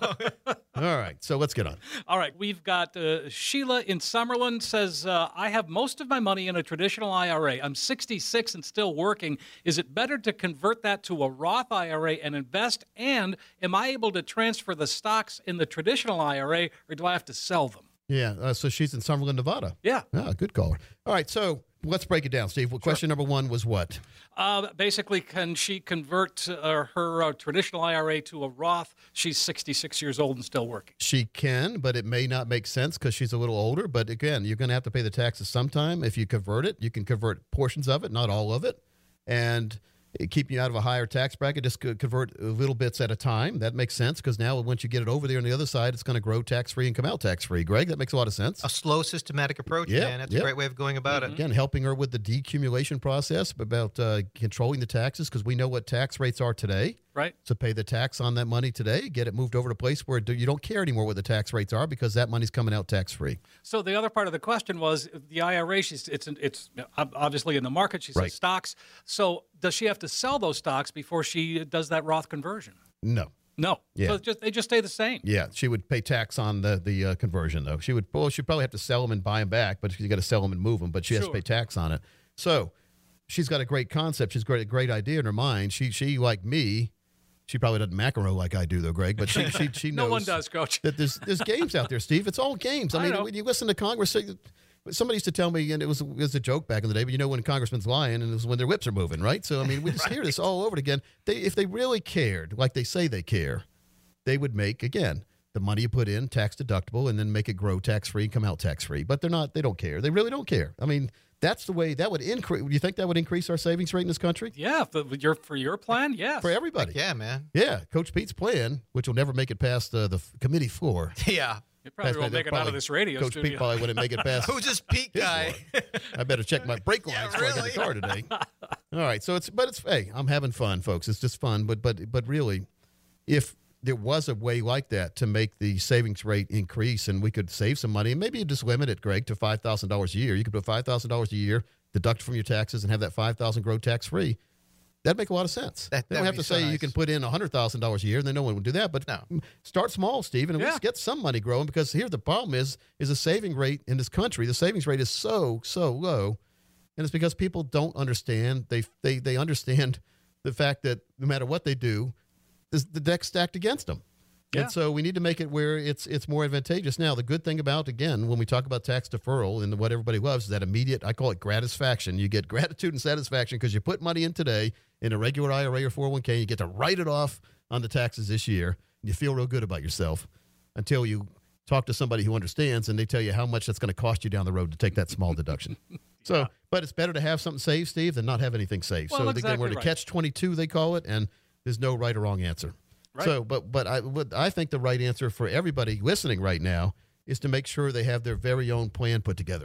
S4: All right, so let's get on.
S2: All right, we've got Sheila in Summerlin says, I have most of my money in a traditional IRA. I'm 66 and still working. Is it better to convert that to a Roth IRA and invest? And am I able to transfer the stocks in the traditional IRA, or do I have to sell them?
S4: Yeah, so she's in Summerlin, Nevada.
S2: Yeah.
S4: Ah, good caller. All right, so let's break it down, Steve. Well, question number one was what?
S2: Basically, can she convert her traditional IRA to a Roth? She's 66 years old and still working.
S4: She can, but it may not make sense because she's a little older. But again, you're going to have to pay the taxes sometime. If you convert it, you can convert portions of it, not all of it. And keep you out of a higher tax bracket, just convert little bits at a time. That makes sense because now once you get it over there on the other side, it's going to grow tax-free and come out tax-free. Greg, that makes a lot of sense.
S5: A slow, systematic approach, man. That's a great way of going about it.
S4: Again, helping her with the decumulation process about controlling the taxes because we know what tax rates are today.
S2: Right.
S4: So pay the tax on that money today, get it moved over to a place where you don't care anymore what the tax rates are because that money's coming out tax-free.
S2: So the other part of the question was the IRA, it's obviously in the market. She says stocks. So does she have to sell those stocks before she does that Roth conversion?
S4: No.
S2: Yeah. So they just stay the same.
S4: Yeah, she would pay tax on the conversion, though. She'd probably have to sell them and buy them back, but she's got to sell them and move them, but she has to pay tax on it. So she's got a great concept. She's got a great idea in her mind. She like me, she probably doesn't macro like I do, though, Greg, but she knows.
S2: No one does, Coach.
S4: That there's games out there, Steve. It's all games. I mean, when you listen to Congress, somebody used to tell me, and it was a joke back in the day, but when congressmen's lying, and it was when their whips are moving, right? So, I mean, we just hear this all over again. If they really cared, like they say they care, they would make, again, the money you put in tax deductible and then make it grow tax-free and come out tax-free. But they're not. They don't care. They really don't care. I mean, that's the way that would increase. Do you think that would increase our savings rate in this country?
S2: Yeah, for your plan, yes.
S4: For everybody.
S5: Yeah, man.
S4: Yeah, Coach Pete's plan, which will never make it past the committee floor.
S5: Yeah.
S2: It probably won't make it out of this radio
S4: Coach
S2: studio.
S4: Pete probably wouldn't make it past.
S5: Who's this Pete guy?
S4: I better check my brake lines before I get in the car today. All right, so hey, I'm having fun, folks. It's just fun, but really, if there was a way like that to make the savings rate increase and we could save some money, and maybe you just limit it, Greg, to $5,000 a year. You could put $5,000 a year, deduct from your taxes, and have that $5,000 grow tax-free. That'd make a lot of sense. They don't have to say you can put in $100,000 a year, and then no one would do that. But start small, Steve, and at least get some money growing. Because here the problem is the saving rate in this country. The savings rate is so low, and it's because people don't understand. They understand the fact that no matter what they do, the deck's stacked against them.
S2: Yeah.
S4: And so we need to make it where it's more advantageous. Now, the good thing about, again, when we talk about tax deferral and what everybody loves is that immediate, I call it gratisfaction. You get gratitude and satisfaction because you put money in today in a regular IRA or 401k. You get to write it off on the taxes this year. And you feel real good about yourself until you talk to somebody who understands and they tell you how much that's going to cost you down the road to take that small deduction. So, but it's better to have something saved, Steve, than not have anything saved.
S2: Well,
S4: so
S2: exactly
S4: again, we're to
S2: right.
S4: catch-22, they call it, and there's no right or wrong answer.
S2: Right.
S4: So, but I think the right answer for everybody listening right now is to make sure they have their very own plan put together.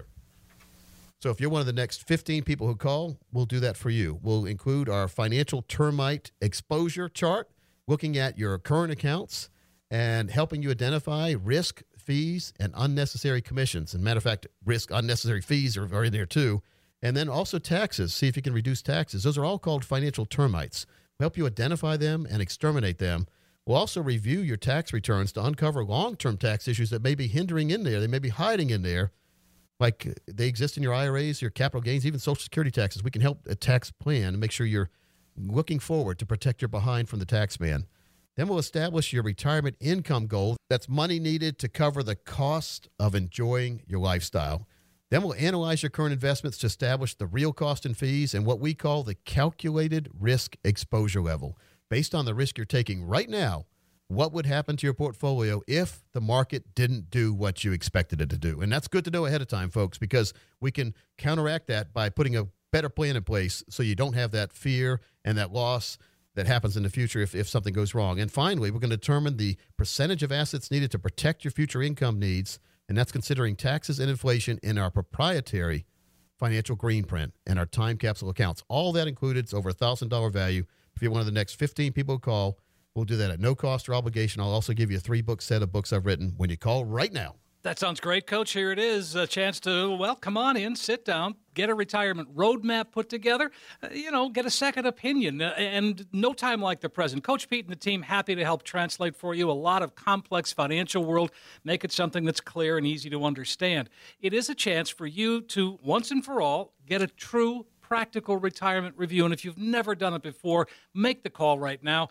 S4: So if you're one of the next 15 people who call, we'll do that for you. We'll include our financial termite exposure chart, looking at your current accounts and helping you identify risk, fees, and unnecessary commissions. And matter of fact, risk, unnecessary fees are in there too. And then also taxes. See if you can reduce taxes. Those are all called financial termites. We'll help you identify them and exterminate them. We'll also review your tax returns to uncover long-term tax issues that may be hindering in there. They may be hiding in there, like they exist in your IRAs, your capital gains, even Social Security taxes. We can help a tax plan and make sure you're looking forward to protect your behind from the tax man. Then we'll establish your retirement income goal. That's money needed to cover the cost of enjoying your lifestyle. Then we'll analyze your current investments to establish the real cost and fees and what we call the calculated risk exposure level. Based on the risk you're taking right now, what would happen to your portfolio if the market didn't do what you expected it to do? And that's good to know ahead of time, folks, because we can counteract that by putting a better plan in place so you don't have that fear and that loss that happens in the future if something goes wrong. And finally, we're going to determine the percentage of assets needed to protect your future income needs, and that's considering taxes and inflation in our proprietary financial green print and our time capsule accounts. All that included, it's over $1,000 value. If you're one of the next 15 people who call, we'll do that at no cost or obligation. I'll also give you a 3-book set of books I've written when you call right now.
S2: That sounds great, Coach. Here it is, a chance to, well, come on in, sit down, get a retirement roadmap put together, get a second opinion, and no time like the present. Coach Pete and the team happy to help translate for you a lot of complex financial world, make it something that's clear and easy to understand. It is a chance for you to, once and for all, get a true practical retirement review. And if you've never done it before, make the call right now,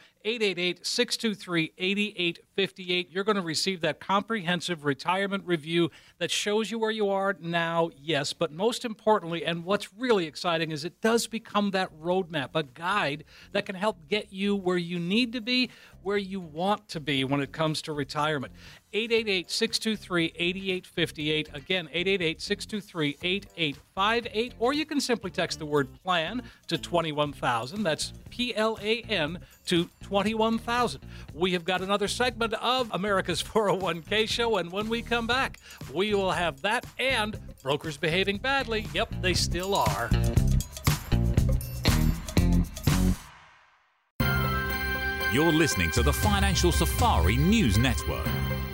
S2: 888-623-8858. You're going to receive that comprehensive retirement review that shows you where you are now, yes, but most importantly, and what's really exciting is it does become that roadmap, a guide that can help get you where you need to be, where you want to be when it comes to retirement. 888-623-8858. Again, 888-623-8858. Or you can simply text the word PLAN to 21,000. That's PLAN to 21,000. We have got another segment of America's 401k show, and when we come back, we will have that and brokers behaving badly. Yep, they still are.
S6: You're listening to the Financial Safari News Network.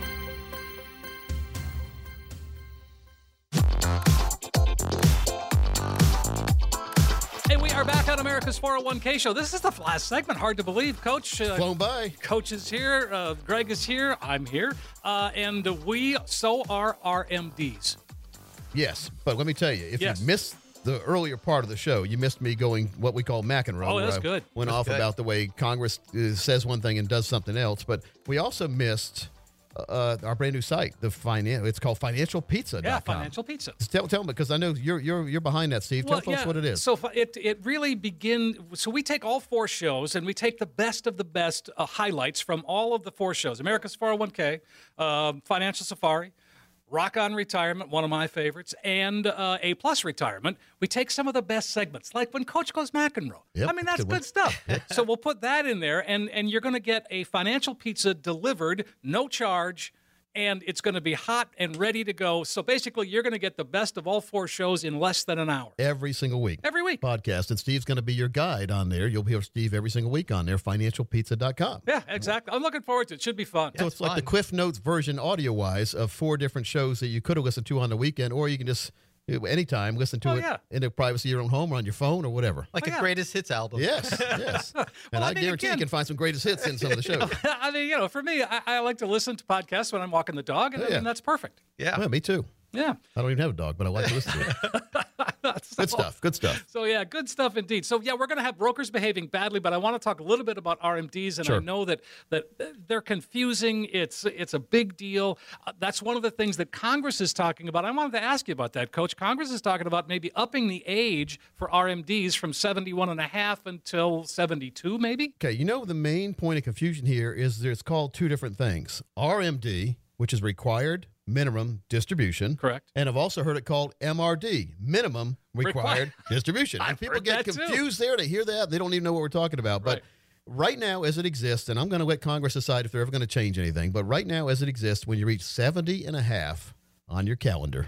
S2: Hey, we are back on America's 401k show. This is the last segment. Hard to believe, Coach.
S4: Flown by.
S2: Coach is here. Greg is here. I'm here. And so are our MDs.
S4: Yes, but let me tell you, if
S2: Yes.
S4: you missed the earlier part of the show, you missed me going what we call McEnroe.
S2: Oh,
S4: where
S2: that's
S4: I
S2: good.
S4: Went
S5: That's
S4: off
S5: good.
S4: about the way Congress says one thing and does something else. But we also missed our brand new site, it's called financialpizza.com.
S2: Yeah, Financial Pizza.
S4: Tell me, because I know you're behind that, Steve. Tell folks what it is.
S2: So it really begins. So we take all 4 shows and we take the best of the best highlights from all of the 4 shows: America's 401k, Financial Safari, Rock On Retirement, one of my favorites, and A Plus Retirement. We take some of the best segments, like when Coach goes McEnroe.
S4: Yep,
S2: I mean, that's
S4: good one.
S2: good stuff. So we'll put that in there, and you're going to get a financial pizza delivered, no charge, and it's going to be hot and ready to go. So basically, you're going to get the best of all 4 shows in less than an hour.
S4: Every single week.
S2: Every week.
S4: Podcast. And Steve's going to be your guide on there. You'll hear Steve every single week on there, financialpizza.com.
S2: Yeah, exactly. I'm looking forward to it. Should be fun.
S4: So it's like the Cliff Notes version audio-wise of 4 different shows that you could have listened to on the weekend, or you can just anytime listen to it in the privacy of your own home or on your phone or whatever.
S5: Like a greatest hits album.
S4: Yes, yes. And I guarantee you can find some greatest hits in some of the shows.
S2: I mean, for me, I like to listen to podcasts when I'm walking the dog, and I mean, that's perfect.
S5: Yeah.
S4: Well, me too.
S2: Yeah.
S4: I don't even have a dog, but I like to listen to it. Good stuff. Good stuff.
S2: So, yeah, good stuff indeed. So, yeah, we're going to have brokers behaving badly, but I want to talk a little bit about RMDs, and
S4: Sure.
S2: I know that they're confusing. It's a big deal. That's one of the things that Congress is talking about. I wanted to ask you about that, Coach. Congress is talking about maybe upping the age for RMDs from 71 and a half until 72, maybe?
S4: Okay, you know the main point of confusion here is it's called two different things. RMD, which is required minimum distribution.
S2: Correct.
S4: And I've also heard it called MRD, minimum required distribution. And
S2: I've
S4: people
S2: heard
S4: get
S2: that too.
S4: confused there. They hear that. They don't even know what we're talking about. But right now, as it exists, and I'm going to let Congress decide if they're ever going to change anything, but right now, as it exists, when you reach 70 and a half on your calendar,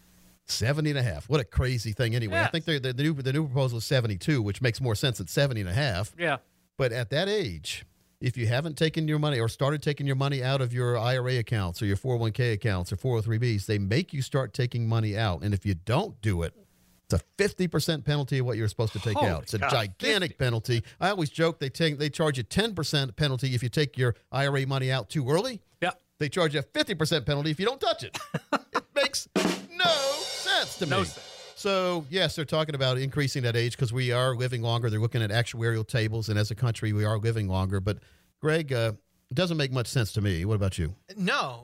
S4: 70 and a half. What a crazy thing anyway.
S2: Yeah.
S4: I think the new proposal is 72, which makes more sense at 70 and a half.
S2: Yeah.
S4: But at that age, if you haven't taken your money or started taking your money out of your IRA accounts or your 401k accounts or 403bs, they make you start taking money out. And if you don't do it, it's a 50% penalty of what you're supposed to take
S2: Holy
S4: out. It's a
S2: God,
S4: gigantic
S2: 50.
S4: penalty. I always joke they charge you 10% penalty if you take your IRA money out too early.
S2: Yeah.
S4: They charge you a 50% penalty if you don't touch it. It makes no sense to me.
S2: No sense.
S4: So, yes, they're talking about increasing that age because we are living longer. They're looking at actuarial tables, and as a country, we are living longer. But, Greg, it doesn't make much sense to me. What about you?
S5: No,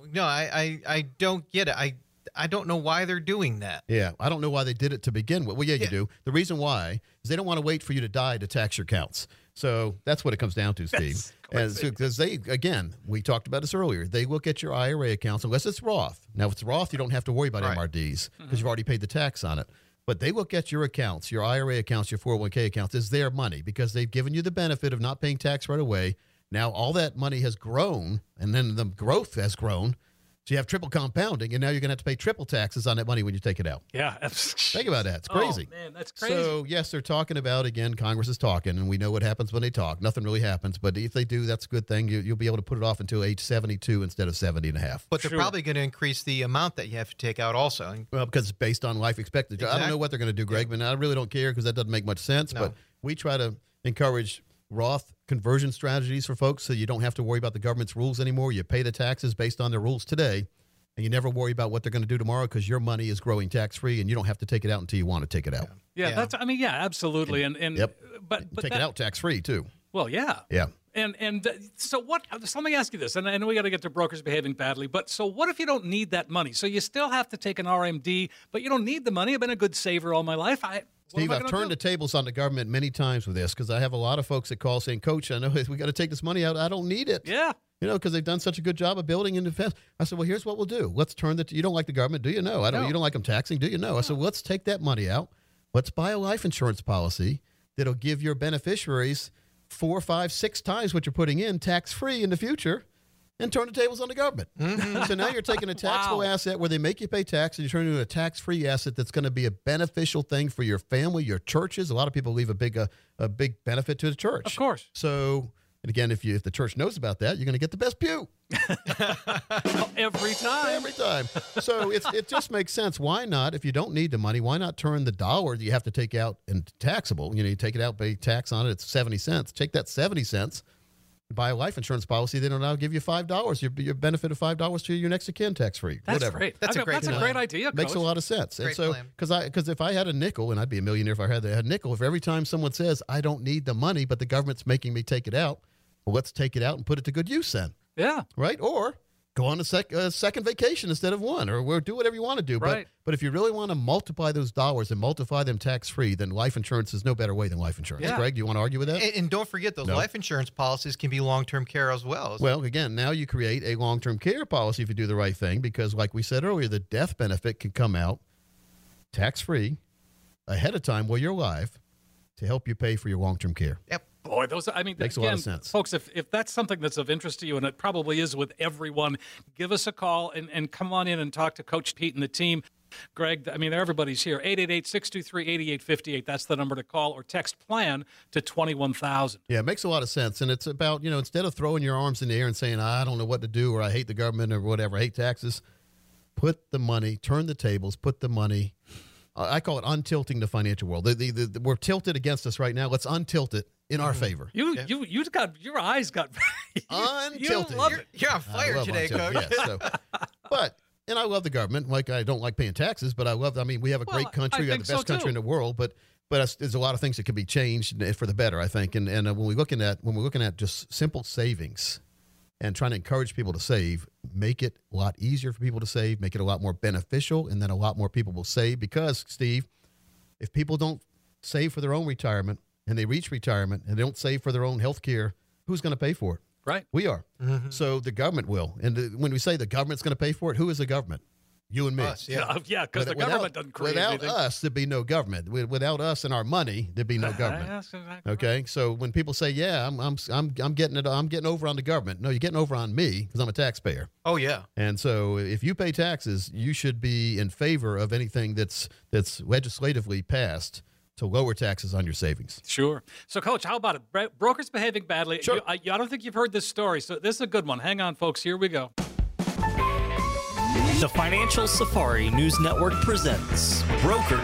S5: I don't get it. I don't know why they're doing that.
S4: Yeah, I don't know why they did it to begin with. Well, yeah, you do. The reason why is they don't want to wait for you to die to tax your counts. So that's what it comes down to, Steve. Because they, again, we talked about this earlier, they look at your IRA accounts, unless it's Roth. Now, if it's Roth, you don't have to worry about MRDs because you've already paid the tax on it. But they look at your accounts, your IRA accounts, your 401k accounts, as their money because they've given you the benefit of not paying tax right away. Now, all that money has grown, and then the growth has grown. So you have triple compounding, and now you're going to have to pay triple taxes on that money when you take it out.
S2: Yeah.
S4: Think about that. It's crazy.
S2: Oh, man, that's crazy.
S4: So, yes, they're talking about, again, Congress is talking, and we know what happens when they talk. Nothing really happens. But if they do, that's a good thing. You'll be able to put it off until age 72 instead of 70 and a half.
S5: But they're probably going to increase the amount that you have to take out also.
S4: Well, because it's based on life expectancy. I don't know what they're going to do, Greg, but I really don't care because that doesn't make much sense.
S5: No.
S4: But we try to encourage Roth conversion strategies for folks so you don't have to worry about the government's rules anymore. You pay the taxes based on their rules today. And you never worry about what they're going to do tomorrow because your money is growing tax-free and you don't have to take it out until you want to take it out.
S2: Yeah, absolutely. And but
S4: take it out tax-free too.
S2: Well, yeah.
S4: Yeah.
S2: And so what? So let me ask you this, and I know we got to get to brokers behaving badly, but so what if you don't need that money? So you still have to take an RMD, but you don't need the money. I've been a good saver all my life.
S4: Steve, I've turned the tables on the government many times with this because I have a lot of folks that call saying, Coach, I know we got to take this money out. I don't need it.
S2: Yeah.
S4: You know, because they've done such a good job of building in defense. I said, well, here's what we'll do. Let's turn you don't like the government, do you? No. You don't like them taxing, do you? No. I said, well, let's take that money out. Let's buy a life insurance policy that'll give your beneficiaries 4, 5, 6 times what you're putting in tax-free in the future and turn the tables on the government. So now you're taking a taxable asset where they make you pay tax and you turn it into a tax-free asset that's going to be a beneficial thing for your family, your churches. A lot of people leave a big benefit to the church.
S2: Of course.
S4: So... And again, if the church knows about that, you're going to get the best pew.
S2: Every time.
S4: Every time. So it just makes sense. Why not, if you don't need the money, why not turn the dollar that you have to take out into taxable? You take it out, pay tax on it, it's 70 cents. Take that 70 cents, buy a life insurance policy, then it'll now give you $5. Your benefit of $5 to your next of kin tax-free.
S2: That's
S4: whatever.
S2: great.
S5: That's a
S2: great idea, Coach.
S4: Makes a lot of sense.
S5: Great
S4: and so,
S5: plan.
S4: because if I had a nickel, and I'd be a millionaire if I had a nickel, if every time someone says, I don't need the money, but the government's making me take it out, well, let's take it out and put it to good use then.
S2: Yeah.
S4: Right? Or go on a second vacation instead of one, or do whatever you want to do.
S2: Right.
S4: But if you really want to multiply those dollars and multiply them tax-free, then life insurance is no better way than life insurance.
S2: Yeah.
S4: Greg, do you want to argue with that?
S5: And don't forget, those life insurance policies can be long-term care as well.
S4: Well, again, now you create a long-term care policy if you do the right thing, because like we said earlier, the death benefit can come out tax-free ahead of time while you're alive to help you pay for your long-term care.
S5: Yep.
S2: Boy,
S4: Makes a lot of sense.
S2: Folks, if that's something that's of interest to you, and it probably is with everyone, give us a call and come on in and talk to Coach Pete and the team. Greg, everybody's here. 888-623-8858. That's the number to call, or text PLAN to 21,000.
S4: Yeah, it makes a lot of sense. And it's about, instead of throwing your arms in the air and saying, I don't know what to do, or I hate the government or whatever, I hate taxes, put the money, turn the tables, put the money. I call it untilting the financial world. We're tilted against us right now. Let's untilt it in our favor.
S2: You got your eyes got
S4: untilted.
S2: You love it.
S5: You're on fire today, Coach.
S4: Yeah, And I love the government. Like, I don't like paying taxes, but we have a great country. We have the best country in the world, but there's a lot of things that can be changed for the better, I think. And when we're looking at just simple savings and trying to encourage people to save, make it a lot easier for people to save, make it a lot more beneficial, and then a lot more people will save. Because, Steve, if people don't save for their own retirement and they reach retirement and they don't save for their own health care, who's going to pay for it?
S2: Right.
S4: We are. Mm-hmm. So the government will. And when we say the government's going to pay for it, who is the government? You and me.
S5: Us, yeah.
S2: Yeah, because the government doesn't create anything.
S4: Without us, there'd be no government. Without us and our money, there'd be no government.
S2: That's exactly
S4: Okay,
S2: right.
S4: so when people say, "Yeah, I'm getting over on the government," no, you're getting over on me because I'm a taxpayer.
S5: Oh yeah.
S4: And so if you pay taxes, you should be in favor of anything that's legislatively passed to lower taxes on your savings.
S2: Sure. So, Coach, how about it? Brokers behaving badly.
S4: Sure.
S2: I don't think you've heard this story, so this is a good one. Hang on, folks. Here we go.
S7: The Financial Safari News Network presents Brokers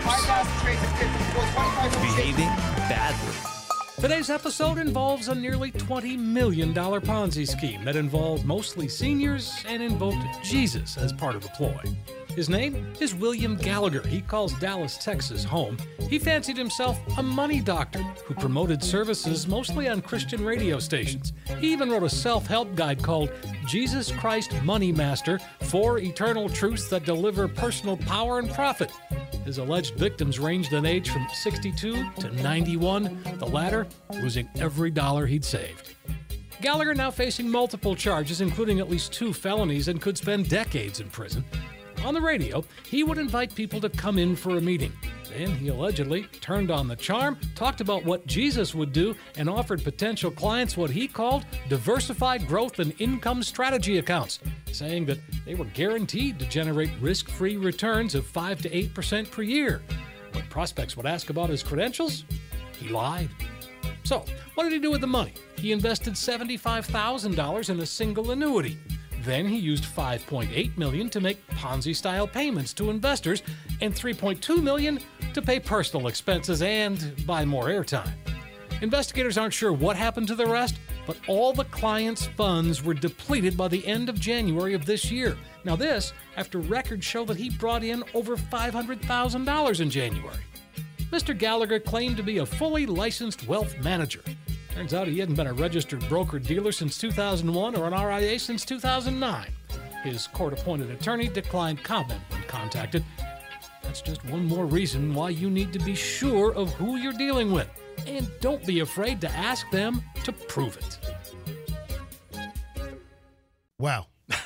S7: Behaving Badly.
S2: Today's episode involves a nearly $20 million Ponzi scheme that involved mostly seniors and invoked Jesus as part of the ploy. His name is William Gallagher. He calls Dallas, Texas home. He fancied himself a money doctor who promoted services mostly on Christian radio stations. He even wrote a self-help guide called Jesus Christ Money Master, 4 Eternal Truths that Deliver Personal Power and Profit. His alleged victims ranged in age from 62 to 91, the latter losing every dollar he'd saved. Gallagher now facing multiple charges, including at least 2 felonies, and could spend decades in prison. On the radio, he would invite people to come in for a meeting. Then he allegedly turned on the charm, talked about what Jesus would do, and offered potential clients what he called diversified growth and income strategy accounts, saying that they were guaranteed to generate risk-free returns of 5 to 8% per year. When prospects would ask about his credentials, he lied. So, what did he do with the money? He invested $75,000 in a single annuity. Then he used $5.8 million to make Ponzi-style payments to investors and $3.2 million to pay personal expenses and buy more airtime. Investigators aren't sure what happened to the rest, but all the clients' funds were depleted by the end of January of this year. Now this, after records show that he brought in over $500,000 in January. Mr. Gallagher claimed to be a fully licensed wealth manager. Turns out he hadn't been a registered broker-dealer since 2001 or an RIA since 2009. His court-appointed attorney declined comment when contacted. That's just one more reason why you need to be sure of who you're dealing with. And don't be afraid to ask them to prove it.
S4: Wow.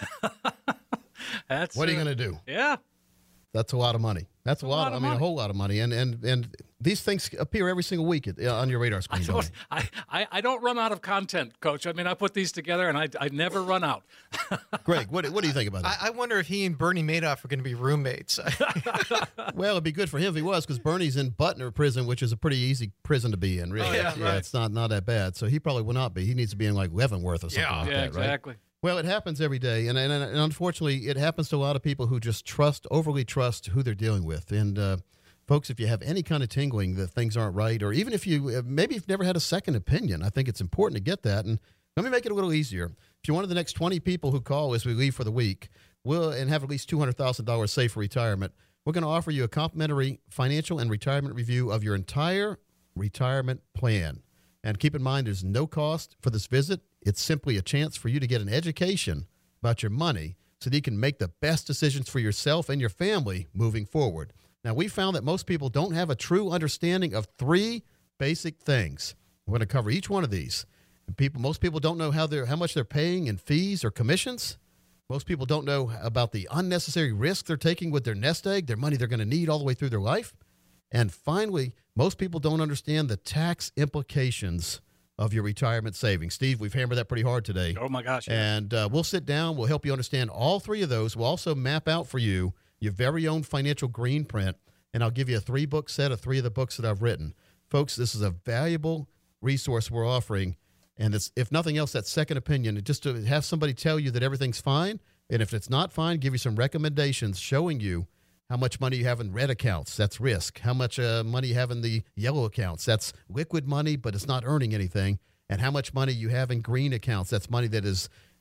S2: What
S4: are you going to do?
S2: Yeah.
S4: That's a lot of money. That's a lot.
S2: Of money.
S4: A whole lot of money. And these things appear every single week on your radar screen.
S2: I don't run out of content, Coach. I mean, I put these together, and I never run out.
S4: Greg, what do you think about that?
S5: I wonder if he and Bernie Madoff are going to be roommates.
S4: Well, it'd be good for him if he was, because Bernie's in Butner prison, which is a pretty easy prison to be in, really.
S2: Oh, yeah, right.
S4: It's not that bad. So he probably will not be. He needs to be in like Leavenworth or something like that,
S2: exactly.
S4: Right? Well, it happens every day, and unfortunately, it happens to a lot of people who just overly trust who they're dealing with. And folks, if you have any kind of tingling that things aren't right, or even if maybe you've never had a second opinion, I think it's important to get that. And let me make it a little easier. If you're one of the next 20 people who call as we leave for the week, and have at least $200,000 saved for retirement, we're going to offer you a complimentary financial and retirement review of your entire retirement plan. And keep in mind, there's no cost for this visit. It's simply a chance for you to get an education about your money so that you can make the best decisions for yourself and your family moving forward. Now, we found that most people don't have a true understanding of 3 basic things. We're going to cover each one of these. Most people don't know how much they're paying in fees or commissions. Most people don't know about the unnecessary risk they're taking with their nest egg, their money they're going to need all the way through their life. And finally, most people don't understand the tax implications of your retirement savings. Steve, we've hammered that pretty hard today.
S2: Oh, my gosh. Yeah.
S4: And we'll sit down. We'll help you understand all 3 of those. We'll also map out for you your very own financial green print, and I'll give you a 3-book set of 3 of the books that I've written. Folks, this is a valuable resource we're offering, and it's, if nothing else, that second opinion, just to have somebody tell you that everything's fine, and if it's not fine, give you some recommendations showing you how much money you have in red accounts, that's risk. How much money you have in the yellow accounts, that's liquid money, but it's not earning anything. And how much money you have in green accounts, that's money that is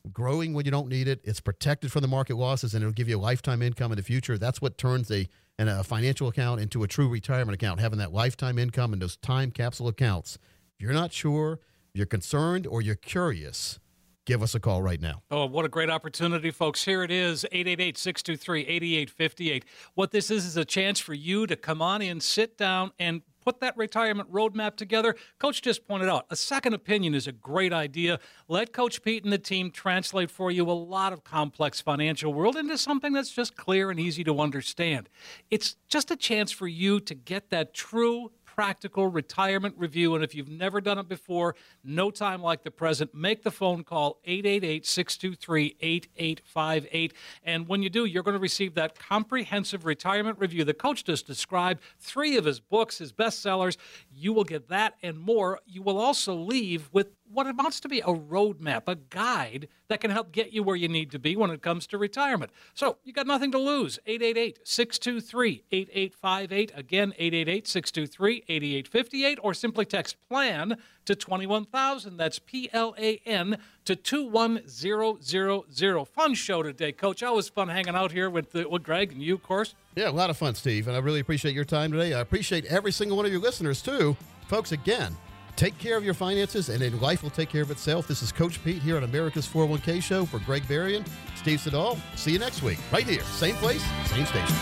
S4: growing when you don't need it. It's protected from the market losses, and it'll give you a lifetime income in the future. That's what turns a financial account into a true retirement account, having that lifetime income and those time capsule accounts. If you're not sure, you're concerned, or you're curious, give us a call right now.
S2: Oh, what a great opportunity, folks. Here it is, 888-623-8858. What this is a chance for you to come on in, sit down, and put that retirement roadmap together. Coach just pointed out, a second opinion is a great idea. Let Coach Pete and the team translate for you a lot of complex financial world into something that's just clear and easy to understand. It's just a chance for you to get that true practical retirement review. And if you've never done it before, no time like the present. Make the phone call, 888-623-8858. And when you do, you're going to receive that comprehensive retirement review. The coach just described 3 of his books, his bestsellers. You will get that and more. You will also leave with what amounts to be a roadmap, a guide that can help get you where you need to be when it comes to retirement. So you got nothing to lose. 888-623-8858. Again, 888-623-8858, or simply text PLAN to 21,000. That's PLAN to 21000. Fun show today, Coach. Always fun hanging out here with Greg and you, of course.
S4: Yeah, a lot of fun, Steve, and I really appreciate your time today. I appreciate every single one of your listeners, too. Folks, again, take care of your finances, and then life will take care of itself. This is Coach Pete here on America's 401k Show for Greg Berrien, Steve Siddall. See you next week, right here. Same place, same station.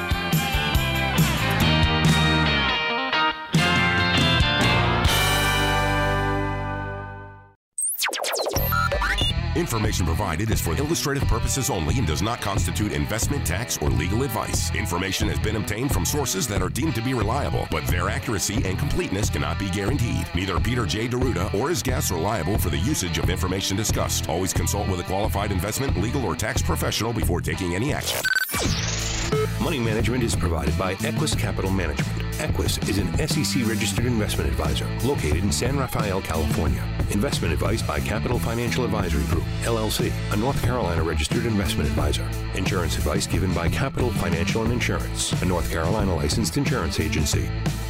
S9: Information provided is for illustrative purposes only and does not constitute investment, tax, or legal advice. Information has been obtained from sources that are deemed to be reliable, but their accuracy and completeness cannot be guaranteed. Neither Peter J. Deruta or his guests are liable for the usage of information discussed. Always consult with a qualified investment, legal, or tax professional before taking any action.
S10: Money management is provided by Equus Capital Management. Equus is an SEC-registered investment advisor located in San Rafael, California. Investment advice by Capital Financial Advisory Group, LLC, a North Carolina-registered investment advisor. Insurance advice given by Capital Financial and Insurance, a North Carolina licensed insurance agency.